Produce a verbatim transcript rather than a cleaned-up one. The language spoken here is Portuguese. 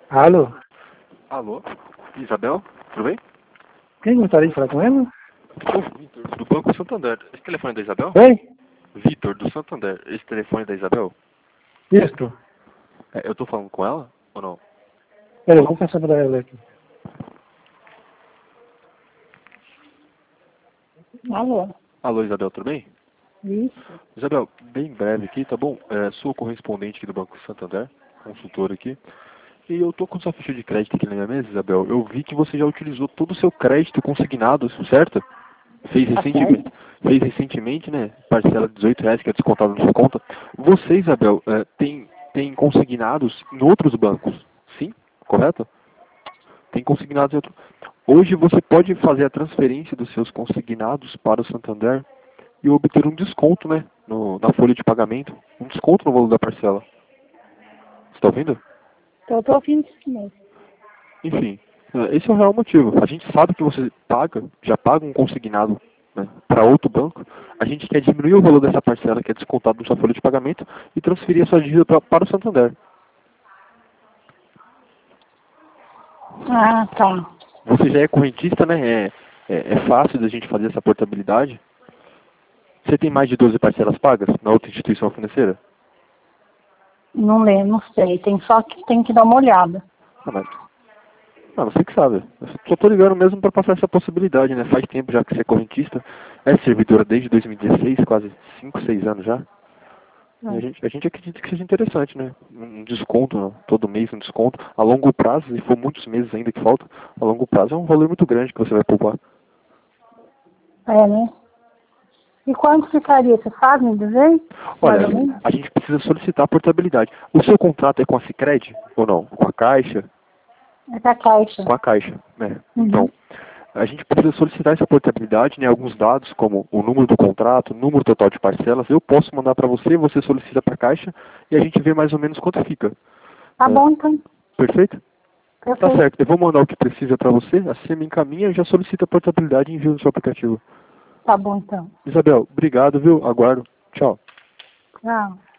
Alô? Alô? Isabel? Tudo bem? Quem gostaria de falar com ela? Sou o Vitor, do Banco Santander. Esse telefone é da Isabel? Oi? Vitor, do Santander. Esse telefone é da Isabel? Isto. É, eu tô falando com ela ou não? Peraí, vamos passar para ela aqui. Alô? Alô, Isabel, tudo bem? Isso. Isabel, bem breve aqui, tá bom? É, sou correspondente aqui do Banco Santander, consultor aqui. E eu tô com sua ficha de crédito aqui na minha mesa, Isabel. Eu vi que você já utilizou todo o seu crédito consignado, certo? Fez recentemente, fez recentemente, né? Parcela de dezoito reais que é descontado na sua conta. Você, Isabel, é, tem, tem consignados em outros bancos? Sim? Correto? Tem consignados em outro. Hoje você pode fazer a transferência dos seus consignados para o Santander e obter um desconto, né? No, na folha de pagamento. Um desconto no valor da parcela. Você está ouvindo? Tô, tô ouvindo isso mesmo. Enfim, eh, esse é o real motivo. A gente sabe que você paga, já paga um consignado, né, para outro banco. A gente quer diminuir o valor dessa parcela que é descontado na sua folha de pagamento e transferir a sua dívida pra, para o Santander. Ah, tá. Você já é correntista, né? É, é, é fácil da gente fazer essa portabilidade. Você tem mais de doze parcelas pagas na outra instituição financeira? Não lembro, não sei. Tem só que tem que dar uma olhada. Ah, mas Ah, você que sabe. Eu só tô ligando mesmo para passar essa possibilidade, né? Faz tempo já que você é correntista. É servidora desde dois mil e dezesseis, quase cinco, seis anos já. E a É. gente, a gente acredita que seja interessante, né? Um desconto, né? Todo mês um desconto. A longo prazo, se for muitos meses ainda que falta, a longo prazo é um valor muito grande que você vai poupar. É, né? E quanto ficaria? Você sabe me dizer? Mais Olha, ou menos? a gente precisa solicitar a portabilidade. O seu contrato é com a Sicredi ou não? Com a Caixa? É da Caixa. Com a Caixa, né? Uhum. Então, a gente precisa solicitar essa portabilidade, né? Alguns dados, como o número do contrato, o número total de parcelas. Eu posso mandar para você, você solicita para a Caixa e a gente vê mais ou menos quanto fica. Tá É, bom, então. perfeito? Tá Perfeito. certo. Eu vou mandar o que precisa para você, assim você me encaminha e já solicita a portabilidade e envia no seu aplicativo. Tá bom, então. Isabel, obrigado, viu? Aguardo. Tchau. Tchau.